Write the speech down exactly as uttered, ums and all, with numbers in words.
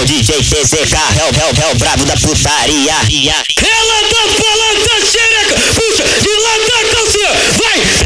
o D J T C K, é o, é o, é o brabo da putaria. Ela tá falando da xereca, puxa de lá da calcinha, vai!